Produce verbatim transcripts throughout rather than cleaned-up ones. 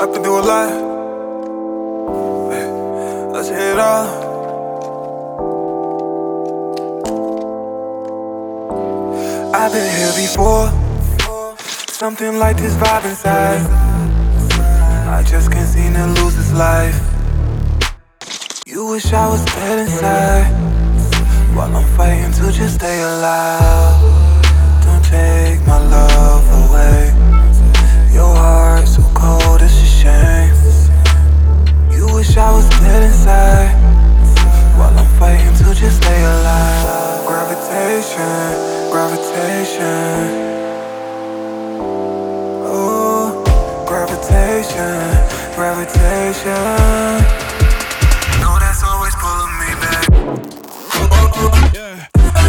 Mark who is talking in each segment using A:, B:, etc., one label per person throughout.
A: I've been through a lot. Let's hit it off. I've been here before. Something like this vibe inside. I just can't seem to lose this life. You wish I was dead inside, while I'm fighting to just stay alive. Don't take my love away. Your heart so cold, it's a shame. You wish I was dead inside, while I'm fighting to just stay alive. Gravitation, gravitation. Oh, gravitation, gravitation. No, that's always pulling me back. Yeah.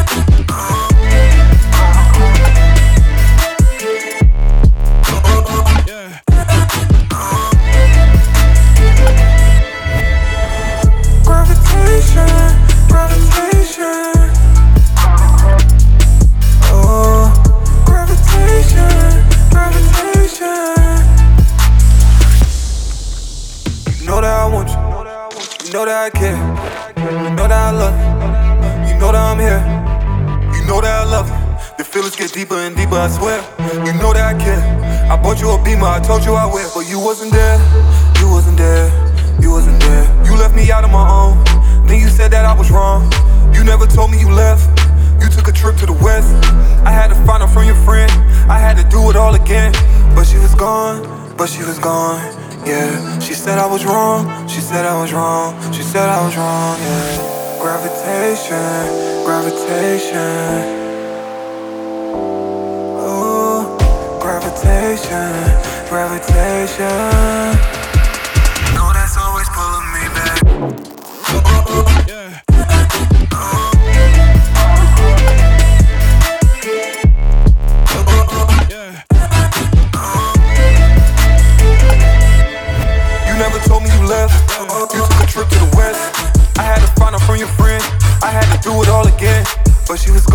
A: You know that I care, you know that I love you, you know that I'm here, you know that I love you. The feelings get deeper and deeper, I swear. You know that I care. I bought you a Beamer, I told you I will, but you wasn't there, you wasn't there, you wasn't there. You left me out on my own, then you said that I was wrong. You never told me you left, you took a trip to the west. I had to find out from your friend, I had to do it all again. But she was gone, but she was gone. Yeah, she said I was wrong, she said I was wrong, she said I was wrong, yeah. Gravitation, gravitation. Oh, gravitation, gravitation. No, that's always pulling me back. Yeah. You never told me you left, you took a trip to the west. I had to find out from your friend, I had to do it all again. But she was